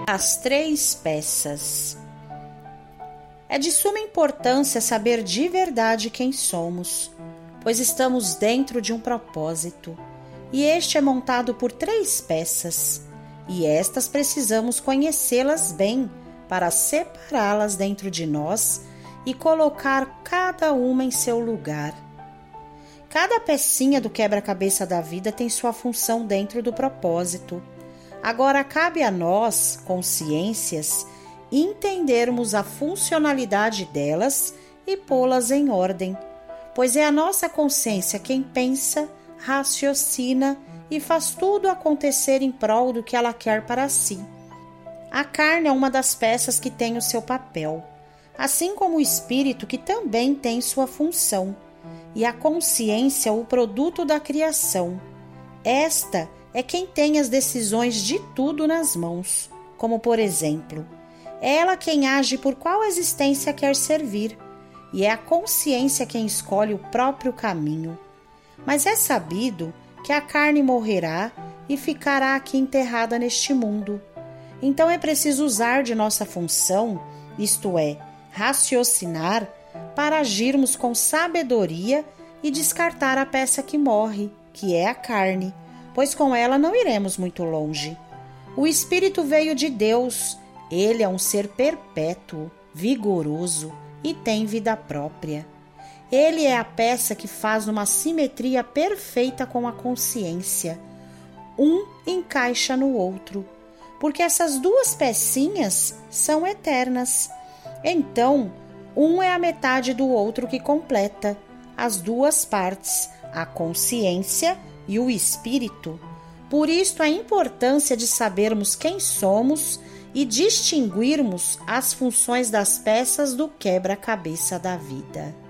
As 3 peças. É de suma importância saber de verdade quem somos, pois estamos dentro de um propósito, e este é montado por 3 peças, e estas precisamos conhecê-las bem para separá-las dentro de nós e colocar cada uma em seu lugar. Cada pecinha do quebra-cabeça da vida tem sua função dentro do propósito. Agora cabe a nós, consciências, entendermos a funcionalidade delas e pô-las em ordem, pois é a nossa consciência quem pensa, raciocina e faz tudo acontecer em prol do que ela quer para si. A carne é uma das peças que tem o seu papel, assim como o espírito, que também tem sua função, e a consciência o produto da criação. Esta é quem tem as decisões de tudo nas mãos, como por exemplo, é ela quem age por qual existência quer servir, e é a consciência quem escolhe o próprio caminho. Mas é sabido que a carne morrerá e ficará aqui enterrada neste mundo. Então é preciso usar de nossa função, isto é, raciocinar, para agirmos com sabedoria e descartar a peça que morre, que é a carne, pois com ela não iremos muito longe. O espírito veio de Deus, ele é um ser perpétuo, vigoroso e tem vida própria. Ele é a peça que faz uma simetria perfeita com a consciência. Um encaixa no outro, porque essas 2 pecinhas são eternas. Então, um é a metade do outro que completa as 2 partes, a consciência e o espírito. Por isto a importância de sabermos quem somos e distinguirmos as funções das peças do quebra-cabeça da vida.